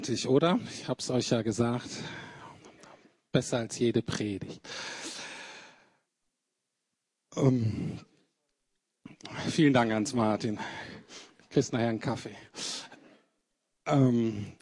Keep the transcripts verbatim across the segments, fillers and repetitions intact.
Oder? Ich habe es euch ja gesagt. Besser als jede Predigt. Ähm, vielen Dank, Hans-Martin. Kriegst nachher einen Kaffee. Ähm,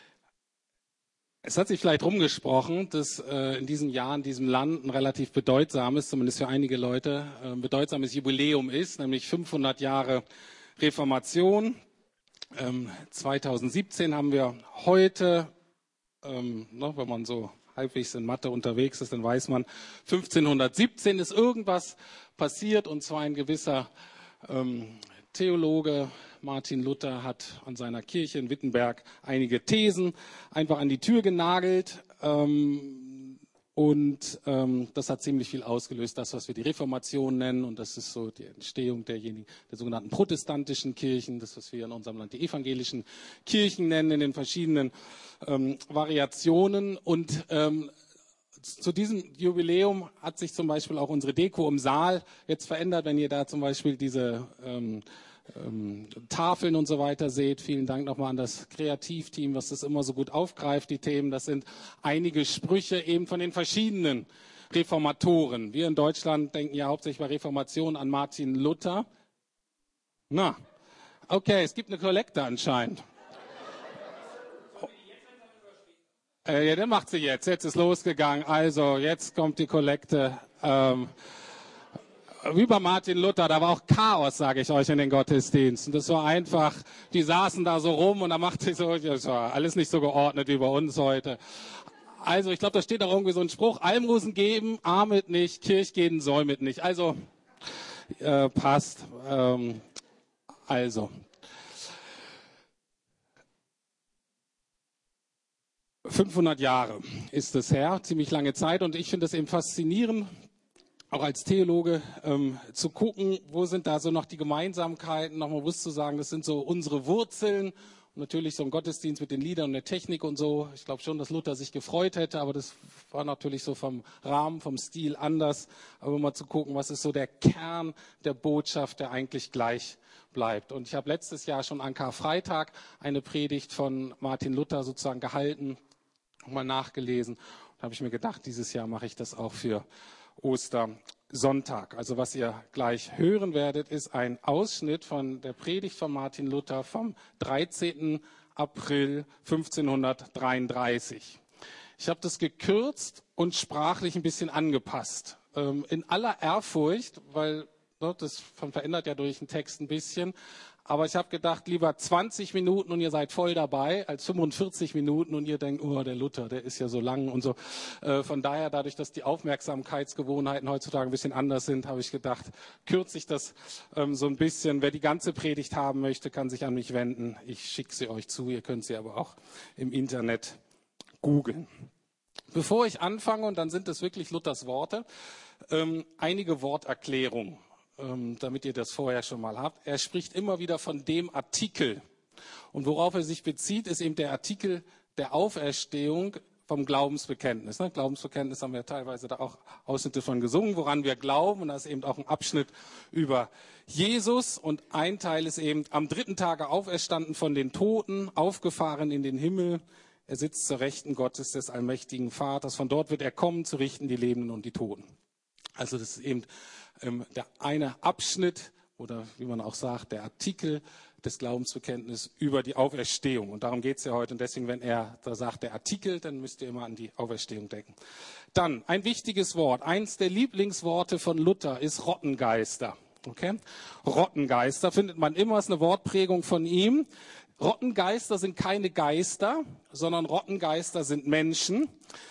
es hat sich vielleicht rumgesprochen, dass äh, in diesem Jahr in diesem Land ein relativ bedeutsames, zumindest für einige Leute, äh, ein bedeutsames Jubiläum ist, nämlich fünfhundert Jahre Reformation. Ähm, zweitausendsiebzehn haben wir heute, ähm, ne, wenn man so halbwegs in Mathe unterwegs ist, dann weiß man, fünfzehnhundertsiebzehn ist irgendwas passiert, und zwar ein gewisser ähm, Theologe, Martin Luther, hat an seiner Kirche in Wittenberg einige Thesen einfach an die Tür genagelt. Ähm, und ähm, das hat ziemlich viel ausgelöst, das, was wir die Reformation nennen. Und das ist so die Entstehung derjenigen, der sogenannten protestantischen Kirchen, das, was wir in unserem Land die evangelischen Kirchen nennen, in den verschiedenen ähm, Variationen. Und ähm, zu diesem Jubiläum hat sich zum Beispiel auch unsere Deko im Saal jetzt verändert, wenn ihr da zum Beispiel diese ähm, ähm, Tafeln und so weiter seht. Vielen Dank nochmal an das Kreativteam, was das immer so gut aufgreift, die Themen. Das sind einige Sprüche eben von den verschiedenen Reformatoren. Wir in Deutschland denken ja hauptsächlich bei Reformation an Martin Luther. Na, okay, es gibt eine Kollekte anscheinend. Äh, ja, der macht sie jetzt. Jetzt ist losgegangen. Also, jetzt kommt die Kollekte. Ähm, wie bei Martin Luther, da war auch Chaos, sage ich euch, in den Gottesdiensten. Das war einfach, die saßen da so rum und da machte ich so, das war alles nicht so geordnet wie bei uns heute. Also, ich glaube, da steht auch irgendwie so ein Spruch, Almosen geben, armet nicht, Kirch gehen, säumet nicht. Also, äh, passt. Ähm, also. fünfhundert Jahre ist es her, ziemlich lange Zeit, und ich finde es eben faszinierend, auch als Theologe ähm, zu gucken, wo sind da so noch die Gemeinsamkeiten, nochmal bewusst zu sagen, das sind so unsere Wurzeln. Und natürlich so ein Gottesdienst mit den Liedern und der Technik und so. Ich glaube schon, dass Luther sich gefreut hätte, aber das war natürlich so vom Rahmen, vom Stil anders. Aber mal zu gucken, was ist so der Kern der Botschaft, der eigentlich gleich bleibt. Und ich habe letztes Jahr schon an Karfreitag eine Predigt von Martin Luther sozusagen gehalten, mal nachgelesen. Da habe ich mir gedacht, dieses Jahr mache ich das auch für Ostersonntag. Also was ihr gleich hören werdet, ist ein Ausschnitt von der Predigt von Martin Luther vom dreizehnten April fünfzehnhundertdreiunddreißig. Ich habe das gekürzt und sprachlich ein bisschen angepasst. Ähm, in aller Ehrfurcht, weil ne, das verändert ja durch den Text ein bisschen. Aber ich habe gedacht, lieber zwanzig Minuten und ihr seid voll dabei, als fünfundvierzig Minuten und ihr denkt, oh, der Luther, der ist ja so lang und so. Äh, von daher, dadurch, dass die Aufmerksamkeitsgewohnheiten heutzutage ein bisschen anders sind, habe ich gedacht, kürze ich das ähm, so ein bisschen. Wer die ganze Predigt haben möchte, kann sich an mich wenden. Ich schicke sie euch zu, ihr könnt sie aber auch im Internet googeln. Bevor ich anfange, und dann sind es wirklich Luthers Worte, ähm, einige Worterklärungen, damit ihr das vorher schon mal habt. Er spricht immer wieder von dem Artikel. Und worauf er sich bezieht, ist eben der Artikel der Auferstehung vom Glaubensbekenntnis. Ne? Glaubensbekenntnis haben wir teilweise da auch Ausschnitte von gesungen, woran wir glauben. Und da ist eben auch ein Abschnitt über Jesus. Und ein Teil ist eben am dritten Tage auferstanden von den Toten, aufgefahren in den Himmel. Er sitzt zur Rechten Gottes des allmächtigen Vaters. Von dort wird er kommen, zu richten die Lebenden und die Toten. Also das ist eben ähm, der eine Abschnitt oder wie man auch sagt, der Artikel des Glaubensbekenntnisses über die Auferstehung. Und darum geht es ja heute. Und deswegen, wenn er da sagt, der Artikel, dann müsst ihr immer an die Auferstehung denken. Dann ein wichtiges Wort. Eins der Lieblingsworte von Luther ist Rottengeister. Okay? Rottengeister findet man immer, ist eine Wortprägung von ihm. Rottengeister sind keine Geister, sondern Rottengeister sind Menschen.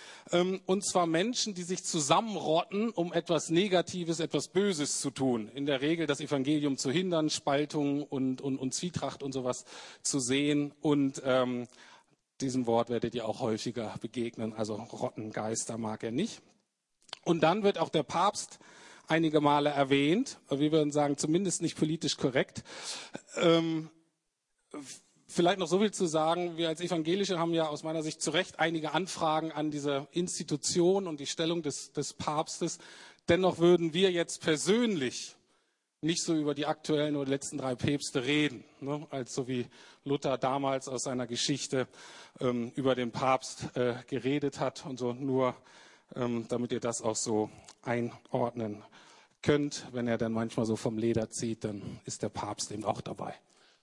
Und zwar Menschen, die sich zusammenrotten, um etwas Negatives, etwas Böses zu tun. In der Regel das Evangelium zu hindern, Spaltung und, und, und Zwietracht und sowas zu sehen. Und ähm, diesem Wort werdet ihr auch häufiger begegnen. Also Rottengeister mag er nicht. Und dann wird auch der Papst einige Male erwähnt. Wir würden sagen, zumindest nicht politisch korrekt. Ähm, Vielleicht noch so viel zu sagen, wir als Evangelische haben ja aus meiner Sicht zu Recht einige Anfragen an diese Institution und die Stellung des, des Papstes. Dennoch würden wir jetzt persönlich nicht so über die aktuellen oder letzten drei Päpste reden, ne? Als so wie Luther damals aus seiner Geschichte ähm, über den Papst äh, geredet hat und so, nur ähm, damit ihr das auch so einordnen könnt. Wenn er dann manchmal so vom Leder zieht, dann ist der Papst eben auch dabei.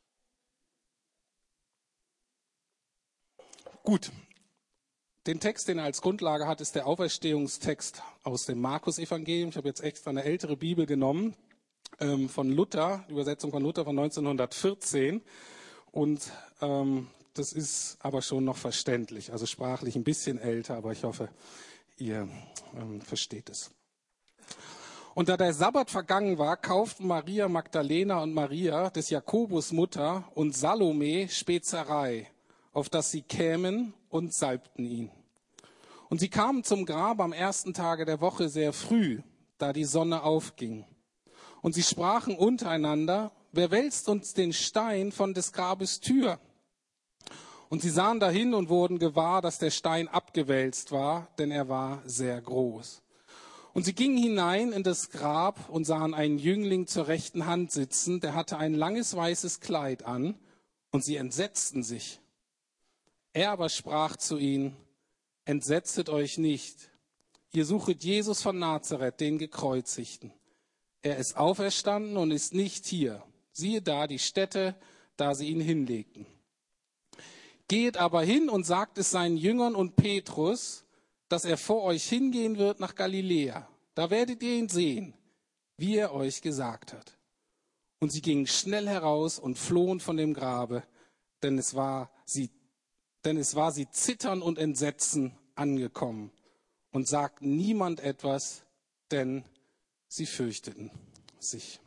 Gut. Den Text, den er als Grundlage hat, ist der Auferstehungstext aus dem Markus-Evangelium. Ich habe jetzt extra eine ältere Bibel genommen, ähm, von Luther, die Übersetzung von Luther von neunzehnhundertvierzehn. Und ähm, das ist aber schon noch verständlich, also sprachlich ein bisschen älter, aber ich hoffe, ihr ähm, versteht es. Und da der Sabbat vergangen war, kauften Maria Magdalena und Maria des Jakobus Mutter und Salome Spezerei, auf dass sie kämen und salbten ihn. Und sie kamen zum Grab am ersten Tage der Woche sehr früh, da die Sonne aufging. Und sie sprachen untereinander, wer wälzt uns den Stein von des Grabes Tür? Und sie sahen dahin und wurden gewahr, dass der Stein abgewälzt war, denn er war sehr groß. Und sie gingen hinein in das Grab und sahen einen Jüngling zur rechten Hand sitzen, der hatte ein langes weißes Kleid an, und sie entsetzten sich. Er aber sprach zu ihnen, entsetzet euch nicht. Ihr suchet Jesus von Nazareth, den Gekreuzigten. Er ist auferstanden und ist nicht hier. Siehe da die Stätte, da sie ihn hinlegten. Geht aber hin und sagt es seinen Jüngern und Petrus, dass er vor euch hingehen wird nach Galiläa. Da werdet ihr ihn sehen, wie er euch gesagt hat. Und sie gingen schnell heraus und flohen von dem Grabe, denn es war sie Denn es war sie zittern und entsetzen angekommen und sagten niemand etwas, denn sie fürchteten sich.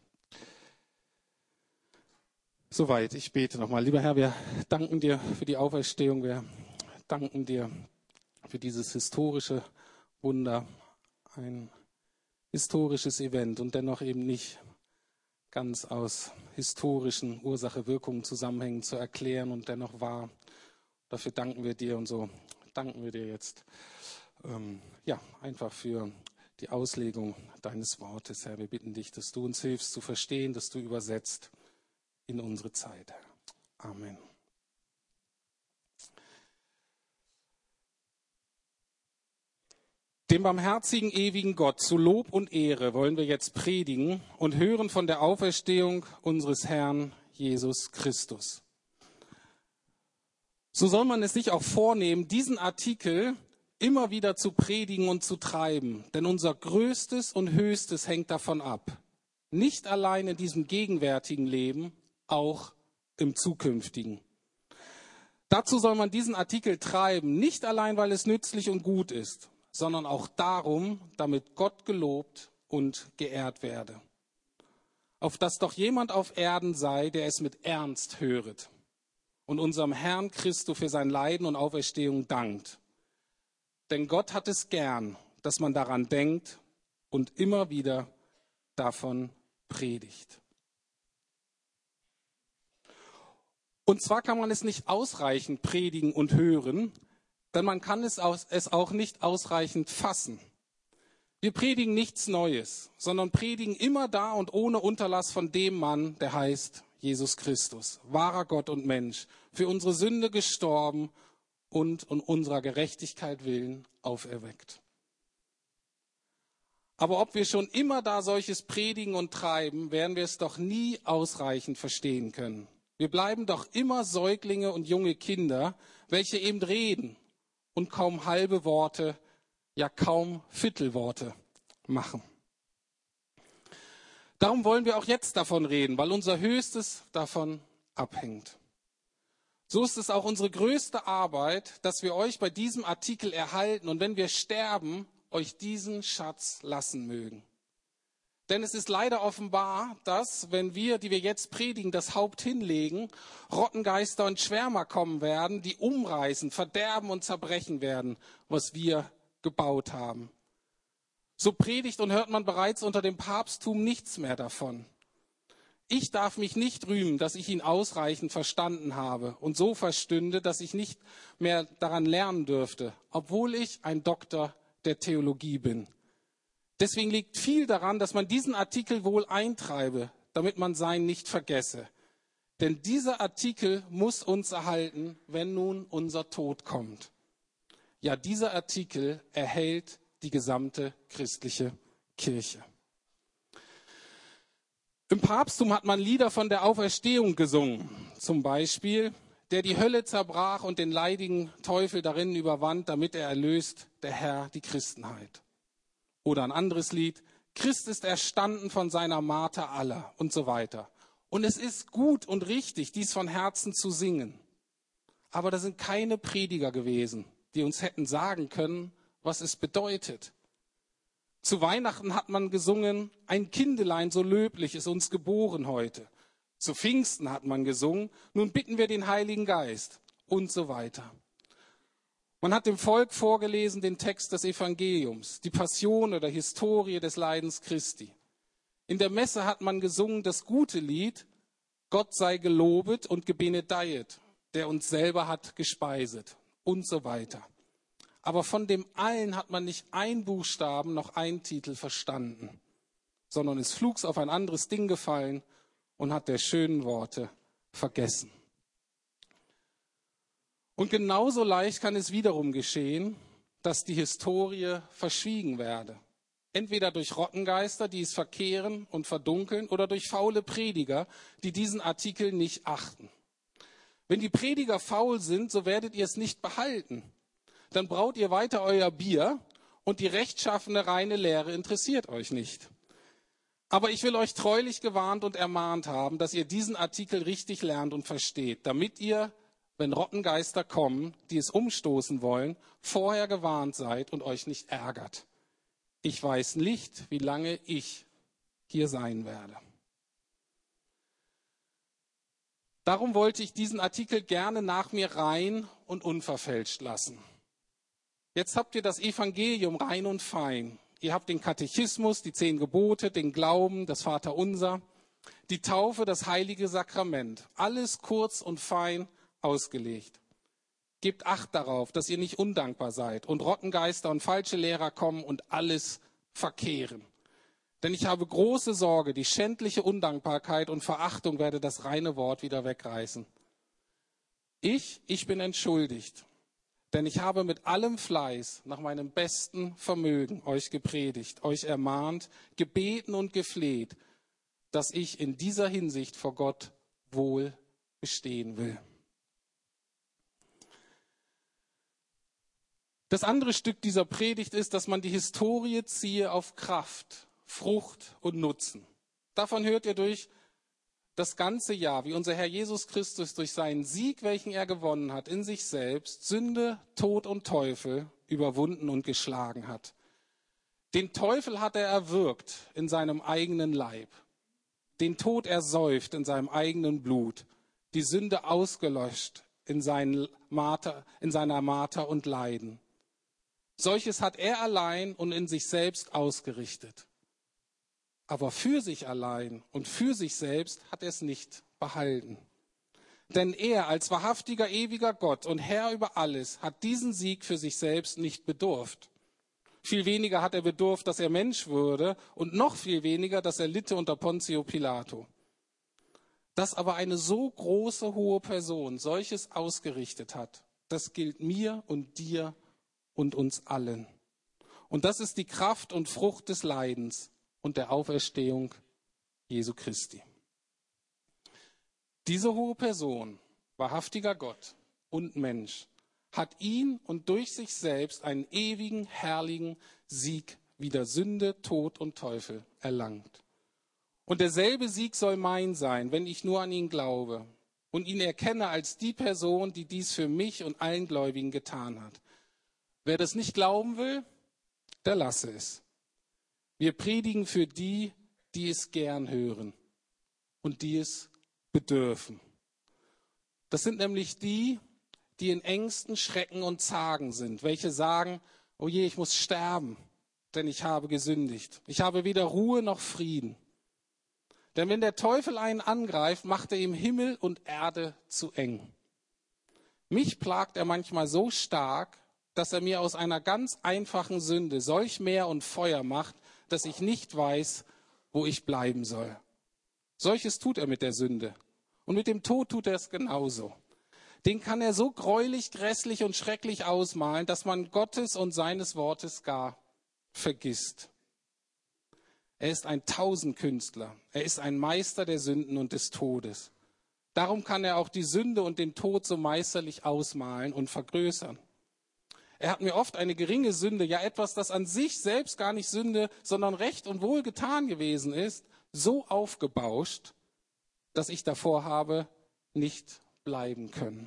Soweit, ich bete nochmal. Lieber Herr, wir danken dir für die Auferstehung, wir danken dir für dieses historische Wunder, ein historisches Event und dennoch eben nicht ganz aus historischen Ursache-Wirkung-Zusammenhängen zu erklären und dennoch wahr. Dafür danken wir dir und so danken wir dir jetzt ähm, ja, einfach für die Auslegung deines Wortes, Herr. Wir bitten dich, dass du uns hilfst zu verstehen, dass du übersetzt in unsere Zeit. Amen. Dem barmherzigen, ewigen Gott zu Lob und Ehre wollen wir jetzt predigen und hören von der Auferstehung unseres Herrn Jesus Christus. So soll man es sich auch vornehmen, diesen Artikel immer wieder zu predigen und zu treiben. Denn unser Größtes und Höchstes hängt davon ab. Nicht allein in diesem gegenwärtigen Leben, auch im zukünftigen. Dazu soll man diesen Artikel treiben, nicht allein, weil es nützlich und gut ist, sondern auch darum, damit Gott gelobt und geehrt werde. Auf dass doch jemand auf Erden sei, der es mit Ernst höret und unserem Herrn Christus für sein Leiden und Auferstehung dankt. Denn Gott hat es gern, dass man daran denkt und immer wieder davon predigt. Und zwar kann man es nicht ausreichend predigen und hören, denn man kann es auch nicht ausreichend fassen. Wir predigen nichts Neues, sondern predigen immer da und ohne Unterlass von dem Mann, der heißt Jesus Christus, wahrer Gott und Mensch, für unsere Sünde gestorben und um unserer Gerechtigkeit willen auferweckt. Aber ob wir schon immer da solches predigen und treiben, werden wir es doch nie ausreichend verstehen können. Wir bleiben doch immer Säuglinge und junge Kinder, welche eben reden und kaum halbe Worte, ja kaum Viertelworte machen. Darum wollen wir auch jetzt davon reden, weil unser Höchstes davon abhängt. So ist es auch unsere größte Arbeit, dass wir euch bei diesem Artikel erhalten und wenn wir sterben, euch diesen Schatz lassen mögen. Denn es ist leider offenbar, dass, wenn wir, die wir jetzt predigen, das Haupt hinlegen, Rottengeister und Schwärmer kommen werden, die umreißen, verderben und zerbrechen werden, was wir gebaut haben. So predigt und hört man bereits unter dem Papsttum nichts mehr davon. Ich darf mich nicht rühmen, dass ich ihn ausreichend verstanden habe und so verstünde, dass ich nicht mehr daran lernen dürfte, obwohl ich ein Doktor der Theologie bin. Deswegen liegt viel daran, dass man diesen Artikel wohl eintreibe, damit man sein nicht vergesse. Denn dieser Artikel muss uns erhalten, wenn nun unser Tod kommt. Ja, dieser Artikel erhält die gesamte christliche Kirche. Im Papsttum hat man Lieder von der Auferstehung gesungen. Zum Beispiel, der die Hölle zerbrach und den leidigen Teufel darin überwand, damit er erlöst, der Herr, die Christenheit. Oder ein anderes Lied, Christ ist erstanden von seiner Marter aller und so weiter. Und es ist gut und richtig, dies von Herzen zu singen. Aber da sind keine Prediger gewesen, die uns hätten sagen können, was es bedeutet. Zu Weihnachten hat man gesungen, ein Kindelein so löblich ist uns geboren heute. Zu Pfingsten hat man gesungen, nun bitten wir den Heiligen Geist und so weiter. Man hat dem Volk vorgelesen den Text des Evangeliums, die Passion oder Historie des Leidens Christi. In der Messe hat man gesungen das gute Lied, Gott sei gelobet und gebenedeiet, der uns selber hat gespeiset und so weiter. Aber von dem allen hat man nicht ein Buchstaben noch einen Titel verstanden, sondern ist flugs auf ein anderes Ding gefallen und hat der schönen Worte vergessen. Und genauso leicht kann es wiederum geschehen, dass die Historie verschwiegen werde. Entweder durch Rottengeister, die es verkehren und verdunkeln, oder durch faule Prediger, die diesen Artikel nicht achten. Wenn die Prediger faul sind, so werdet ihr es nicht behalten. Dann braut ihr weiter euer Bier und die rechtschaffene reine Lehre interessiert euch nicht. Aber ich will euch treulich gewarnt und ermahnt haben, dass ihr diesen Artikel richtig lernt und versteht, damit ihr, wenn Rottengeister kommen, die es umstoßen wollen, vorher gewarnt seid und euch nicht ärgert. Ich weiß nicht, wie lange ich hier sein werde. Darum wollte ich diesen Artikel gerne nach mir rein und unverfälscht lassen. Jetzt habt ihr das Evangelium rein und fein. Ihr habt den Katechismus, die zehn Gebote, den Glauben, das Vaterunser, die Taufe, das heilige Sakrament. Alles kurz und fein ausgelegt. Gebt Acht darauf, dass ihr nicht undankbar seid und Rottengeister und falsche Lehrer kommen und alles verkehren. Denn ich habe große Sorge, die schändliche Undankbarkeit und Verachtung werde das reine Wort wieder wegreißen. Ich, ich bin entschuldigt. Denn ich habe mit allem Fleiß nach meinem besten Vermögen euch gepredigt, euch ermahnt, gebeten und gefleht, dass ich in dieser Hinsicht vor Gott wohl bestehen will. Das andere Stück dieser Predigt ist, dass man die Historie ziehe auf Kraft, Frucht und Nutzen. Davon hört ihr durch das ganze Jahr, wie unser Herr Jesus Christus durch seinen Sieg, welchen er gewonnen hat, in sich selbst, Sünde, Tod und Teufel überwunden und geschlagen hat. Den Teufel hat er erwürgt in seinem eigenen Leib, den Tod ersäuft in seinem eigenen Blut, die Sünde ausgelöscht in, seinen Marter, in seiner Marter und Leiden. Solches hat er allein und in sich selbst ausgerichtet. Aber für sich allein und für sich selbst hat er es nicht behalten. Denn er als wahrhaftiger, ewiger Gott und Herr über alles hat diesen Sieg für sich selbst nicht bedurft. Viel weniger hat er bedurft, dass er Mensch wurde und noch viel weniger, dass er litte unter Pontio Pilato. Dass aber eine so große, hohe Person solches ausgerichtet hat, das gilt mir und dir und uns allen. Und das ist die Kraft und Frucht des Leidens und der Auferstehung Jesu Christi. Diese hohe Person, wahrhaftiger Gott und Mensch, hat ihn und durch sich selbst einen ewigen, herrlichen Sieg wider Sünde, Tod und Teufel erlangt. Und derselbe Sieg soll mein sein, wenn ich nur an ihn glaube und ihn erkenne als die Person, die dies für mich und allen Gläubigen getan hat. Wer das nicht glauben will, der lasse es. Wir predigen für die, die es gern hören und die es bedürfen. Das sind nämlich die, die in Ängsten, Schrecken und Zagen sind, welche sagen, oh je, ich muss sterben, denn ich habe gesündigt. Ich habe weder Ruhe noch Frieden. Denn wenn der Teufel einen angreift, macht er ihm Himmel und Erde zu eng. Mich plagt er manchmal so stark, dass er mir aus einer ganz einfachen Sünde solch Meer und Feuer macht, dass ich nicht weiß, wo ich bleiben soll. Solches tut er mit der Sünde. Und mit dem Tod tut er es genauso. Den kann er so gräulich, grässlich und schrecklich ausmalen, dass man Gottes und seines Wortes gar vergisst. Er ist ein Tausendkünstler. Er ist ein Meister der Sünden und des Todes. Darum kann er auch die Sünde und den Tod so meisterlich ausmalen und vergrößern. Er hat mir oft eine geringe Sünde, ja etwas, das an sich selbst gar nicht Sünde, sondern Recht und Wohl getan gewesen ist, so aufgebauscht, dass ich davor habe nicht bleiben können.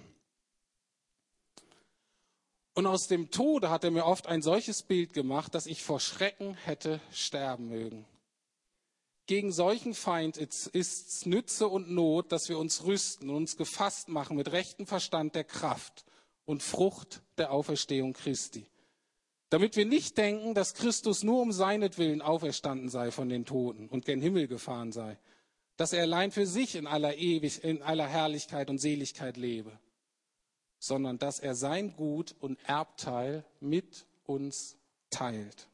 Und aus dem Tode hat er mir oft ein solches Bild gemacht, dass ich vor Schrecken hätte sterben mögen. Gegen solchen Feind ist es Nütze und Not, dass wir uns rüsten und uns gefasst machen mit rechtem Verstand der Kraft und Frucht der Auferstehung Christi. Damit wir nicht denken, dass Christus nur um seinetwillen auferstanden sei von den Toten und gen Himmel gefahren sei, dass er allein für sich in aller Ewig, in aller Herrlichkeit und Seligkeit lebe, sondern dass er sein Gut und Erbteil mit uns teilt.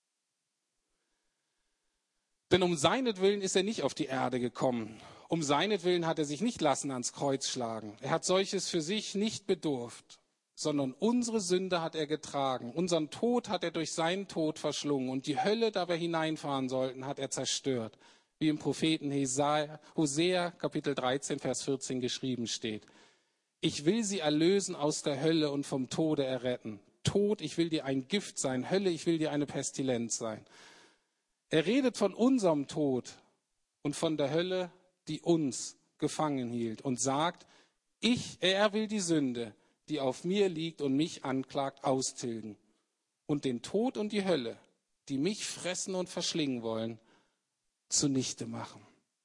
Denn um seinetwillen ist er nicht auf die Erde gekommen. Um seinetwillen hat er sich nicht lassen ans Kreuz schlagen. Er hat solches für sich nicht bedurft, sondern unsere Sünde hat er getragen. Unseren Tod hat er durch seinen Tod verschlungen. Und die Hölle, da wir hineinfahren sollten, hat er zerstört. Wie im Propheten Hosea, Kapitel dreizehn, Vers vierzehn geschrieben steht. Ich will sie erlösen aus der Hölle und vom Tode erretten. Tod, ich will dir ein Gift sein. Hölle, ich will dir eine Pestilenz sein. Er redet von unserem Tod und von der Hölle, die uns gefangen hielt und sagt, ich, er will die Sünde, die auf mir liegt und mich anklagt, austilgen und den Tod und die Hölle, die mich fressen und verschlingen wollen, zunichte machen.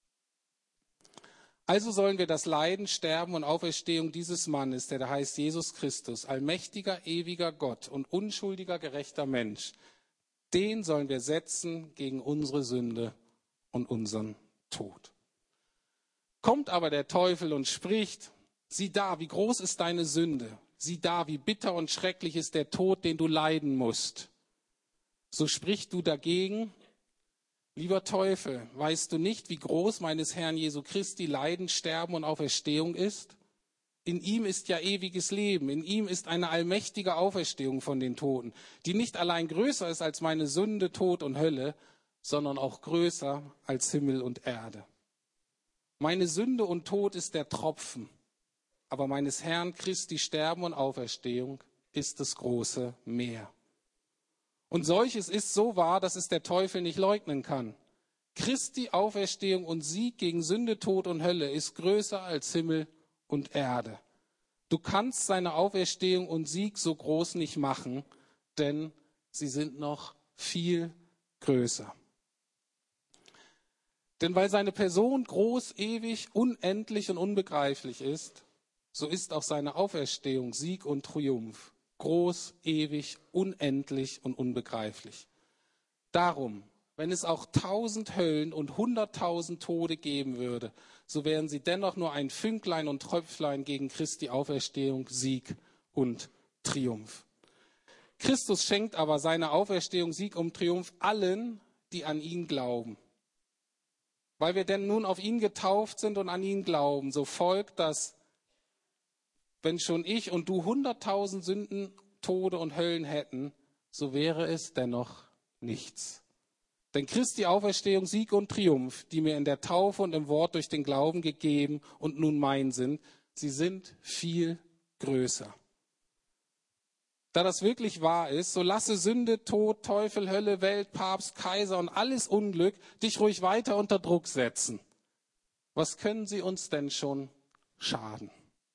Also sollen wir das Leiden, Sterben und Auferstehung dieses Mannes, der da heißt Jesus Christus, allmächtiger, ewiger Gott und unschuldiger, gerechter Mensch, den sollen wir setzen gegen unsere Sünde und unseren Tod. Kommt aber der Teufel und spricht, sieh da, wie groß ist deine Sünde, sieh da, wie bitter und schrecklich ist der Tod, den du leiden musst. So sprichst du dagegen, lieber Teufel, weißt du nicht, wie groß meines Herrn Jesu Christi Leiden, Sterben und Auferstehung ist? In ihm ist ja ewiges Leben, in ihm ist eine allmächtige Auferstehung von den Toten, die nicht allein größer ist als meine Sünde, Tod und Hölle, sondern auch größer als Himmel und Erde. Meine Sünde und Tod ist der Tropfen, aber meines Herrn Christi Sterben und Auferstehung ist das große Meer. Und solches ist so wahr, dass es der Teufel nicht leugnen kann. Christi Auferstehung und Sieg gegen Sünde, Tod und Hölle ist größer als Himmel und Erde. Du kannst seine Auferstehung und Sieg so groß nicht machen, denn sie sind noch viel größer. Denn weil seine Person groß, ewig, unendlich und unbegreiflich ist, so ist auch seine Auferstehung Sieg und Triumph groß, ewig, unendlich und unbegreiflich. Darum, wenn es auch tausend Höllen und hunderttausend Tode geben würde, so wären sie dennoch nur ein Fünklein und Tröpflein gegen Christi Auferstehung, Sieg und Triumph. Christus schenkt aber seine Auferstehung, Sieg und Triumph allen, die an ihn glauben. Weil wir denn nun auf ihn getauft sind und an ihn glauben, so folgt, dass, wenn schon ich und du hunderttausend Sünden, Tode und Höllen hätten, so wäre es dennoch nichts. Denn Christi Auferstehung, Sieg und Triumph, die mir in der Taufe und im Wort durch den Glauben gegeben und nun mein sind, sie sind viel größer. Da das wirklich wahr ist, so lasse Sünde, Tod, Teufel, Hölle, Welt, Papst, Kaiser und alles Unglück dich ruhig weiter unter Druck setzen. Was können sie uns denn schon schaden?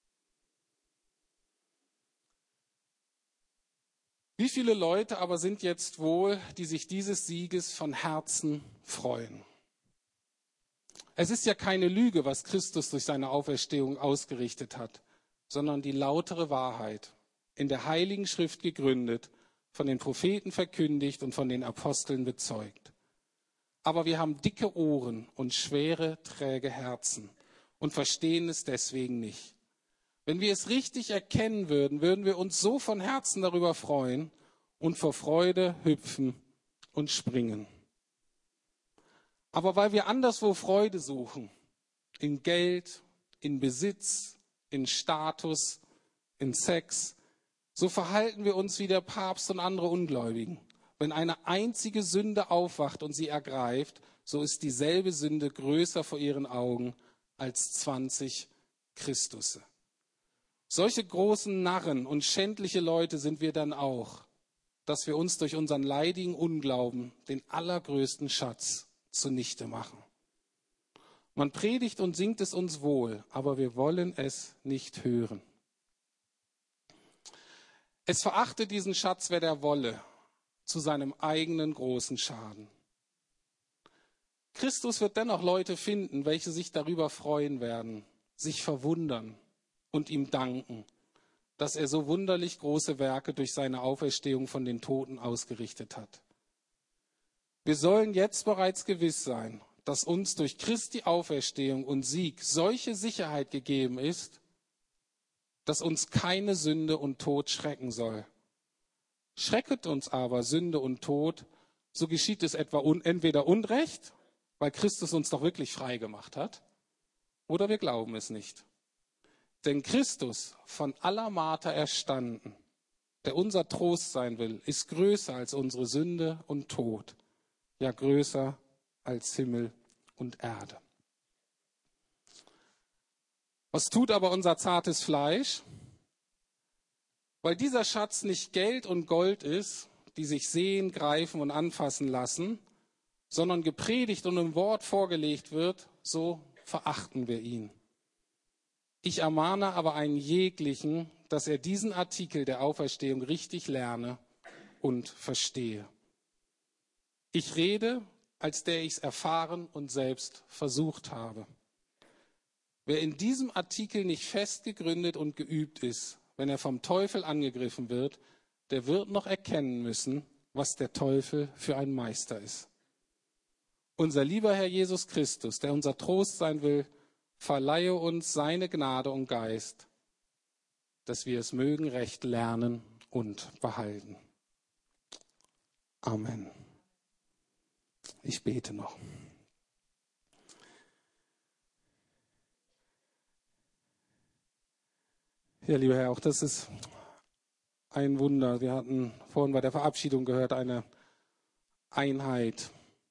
Wie viele Leute aber sind jetzt wohl, die sich dieses Sieges von Herzen freuen? Es ist ja keine Lüge, was Christus durch seine Auferstehung ausgerichtet hat, sondern die lautere Wahrheit, in der Heiligen Schrift gegründet, von den Propheten verkündigt und von den Aposteln bezeugt. Aber wir haben dicke Ohren und schwere, träge Herzen und verstehen es deswegen nicht. Wenn wir es richtig erkennen würden, würden wir uns so von Herzen darüber freuen und vor Freude hüpfen und springen. Aber weil wir anderswo Freude suchen, in Geld, in Besitz, in Status, in Sex. So verhalten wir uns wie der Papst und andere Ungläubigen. Wenn eine einzige Sünde aufwacht und sie ergreift, so ist dieselbe Sünde größer vor ihren Augen als zwanzig Christusse. Solche großen Narren und schändliche Leute sind wir dann auch, dass wir uns durch unseren leidigen Unglauben den allergrößten Schatz zunichte machen. Man predigt und singt es uns wohl, aber wir wollen es nicht hören. Es verachte diesen Schatz, wer der wolle, zu seinem eigenen großen Schaden. Christus wird dennoch Leute finden, welche sich darüber freuen werden, sich verwundern und ihm danken, dass er so wunderlich große Werke durch seine Auferstehung von den Toten ausgerichtet hat. Wir sollen jetzt bereits gewiss sein, dass uns durch Christi Auferstehung und Sieg solche Sicherheit gegeben ist, dass uns keine Sünde und Tod schrecken soll. Schrecket uns aber Sünde und Tod, so geschieht es etwa un- entweder Unrecht, weil Christus uns doch wirklich frei gemacht hat, oder wir glauben es nicht. Denn Christus, von aller Marter erstanden, der unser Trost sein will, ist größer als unsere Sünde und Tod, ja größer als Himmel und Erde. Was tut aber unser zartes Fleisch? Weil dieser Schatz nicht Geld und Gold ist, die sich sehen, greifen und anfassen lassen, sondern gepredigt und im Wort vorgelegt wird, so verachten wir ihn. Ich ermahne aber einen jeglichen, dass er diesen Artikel der Auferstehung richtig lerne und verstehe. Ich rede, als der ich es erfahren und selbst versucht habe. Wer in diesem Artikel nicht fest gegründet und geübt ist, wenn er vom Teufel angegriffen wird, der wird noch erkennen müssen, was der Teufel für ein Meister ist. Unser lieber Herr Jesus Christus, der unser Trost sein will, verleihe uns seine Gnade und Geist, dass wir es mögen recht lernen und behalten. Amen. Ich bete noch. Ja, lieber Herr, auch das ist ein Wunder. Wir hatten vorhin bei der Verabschiedung gehört, eine Einheit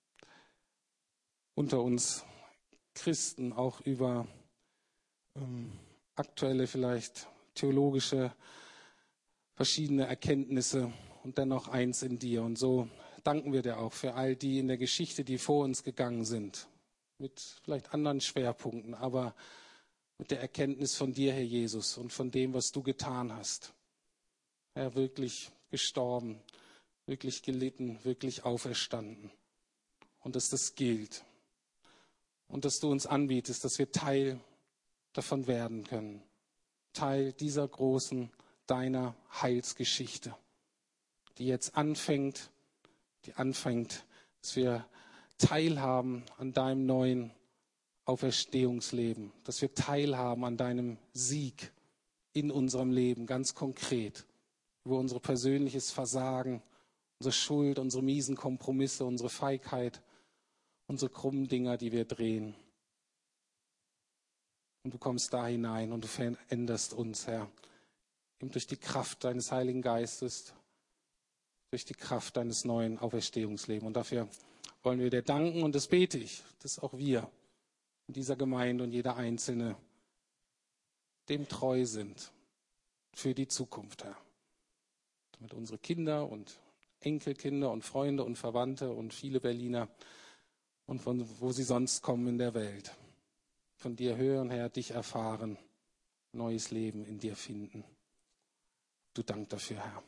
unter uns Christen, auch über ähm, aktuelle, vielleicht theologische, verschiedene Erkenntnisse und dennoch eins in dir. Und so danken wir dir auch für all die in der Geschichte, die vor uns gegangen sind, mit vielleicht anderen Schwerpunkten, aber mit der Erkenntnis von dir, Herr Jesus, und von dem, was du getan hast. Herr, wirklich gestorben, wirklich gelitten, wirklich auferstanden. Und dass das gilt. Und dass du uns anbietest, dass wir Teil davon werden können. Teil dieser großen, deiner Heilsgeschichte, die jetzt anfängt, die anfängt, dass wir teilhaben an deinem neuen Auferstehungsleben, dass wir teilhaben an deinem Sieg in unserem Leben, ganz konkret, über unser persönliches Versagen, unsere Schuld, unsere miesen Kompromisse, unsere Feigheit, unsere krummen Dinger, die wir drehen. Und du kommst da hinein und du veränderst uns, Herr, eben durch die Kraft deines Heiligen Geistes, durch die Kraft deines neuen Auferstehungslebens. Und dafür wollen wir dir danken und das bete ich, dass auch wir in dieser Gemeinde und jeder Einzelne dem treu sind für die Zukunft, Herr. Damit unsere Kinder und Enkelkinder und Freunde und Verwandte und viele Berliner und von wo sie sonst kommen in der Welt, von dir hören, Herr, dich erfahren, neues Leben in dir finden. Du Dank dafür, Herr.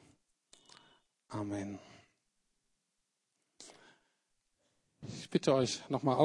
Amen. Ich bitte euch nochmal auf.